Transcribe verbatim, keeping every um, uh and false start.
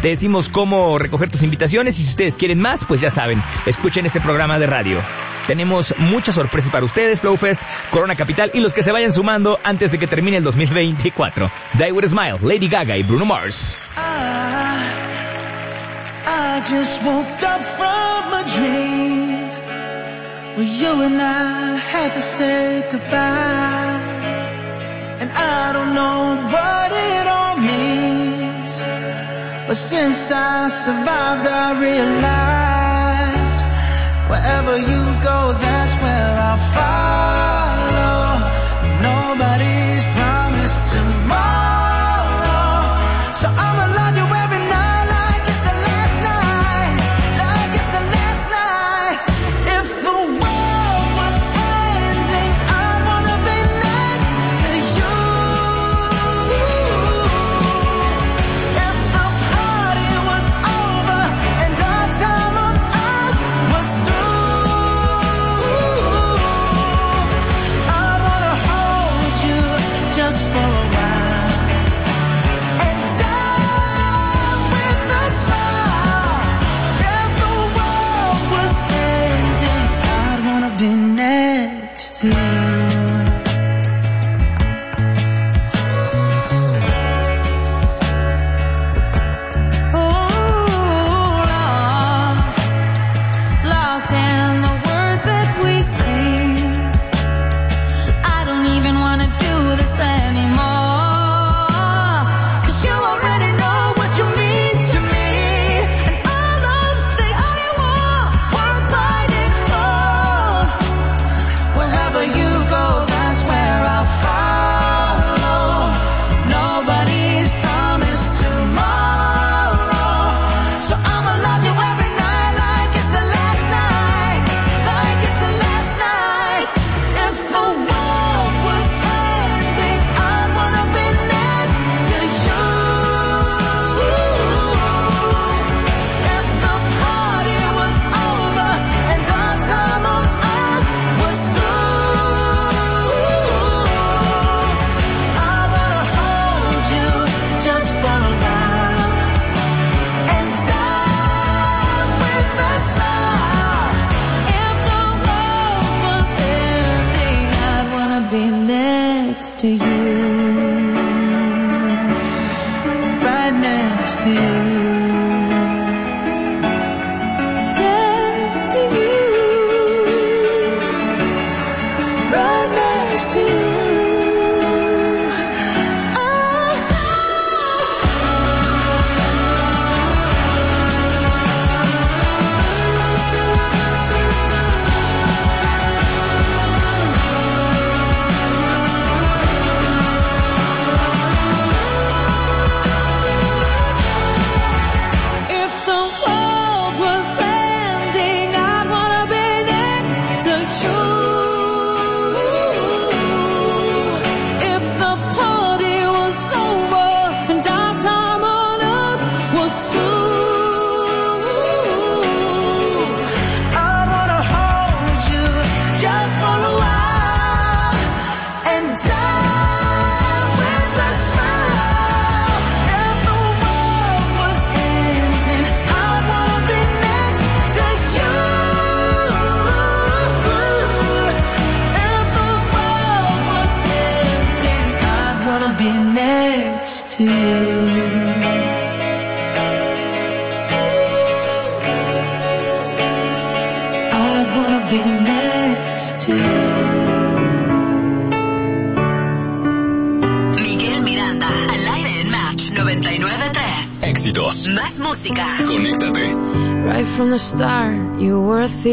Te decimos cómo recoger tus invitaciones y si ustedes quieren más, pues ya saben, escuchen este programa de radio. Tenemos muchas sorpresas para ustedes, Flowfest, Corona Capital y los que se vayan sumando antes de que termine el dos mil veinticuatro. Die With A Smile, Lady Gaga y Bruno Mars. I, I just woke up from a dream where you and I had to say goodbye. And I don't know what it all means, but since I survived I realized wherever you go, that's where I'll follow. Nobody's promised tomorrow, so I'ma love you every night like it's the last night, like it's the last night. If the world was ending, I wanna be next to you. If the party was over and our time on earth was through, I wanna hold you just for a while and die with a smile. If the world was ending, I'd wanna be next to you. Lost in the words that we sing. I don't even wanna do this anymore, 'cause you already know what you mean to me, and all of the only war worth fighting for. Wherever you go, that's where I'll follow. Nobody's promised tomorrow, so I'ma love you every night like it's the last night, like it's the last night. If the world was ending, I'd wanna be next to you. If the party was over and our time on earth was through, I wanna hold you just for a while and die with a smile. If the world was ending, I'd wanna be next to you, right next to you, next to you, right next to you. Oh. If the world was ending, I'd wanna be next to you. If the party was over and our time on earth was through, I wanna hold you just for a while and die with a smile. If the world was ending, I'd wanna be next to you. If the world was ending, I'd wanna be next to you. I'd wanna be next to you. Miguel Miranda, al aire en Match noventa y nueve punto tres. Éxitos. Más música. Conéctate. Right from the start, you were a thief.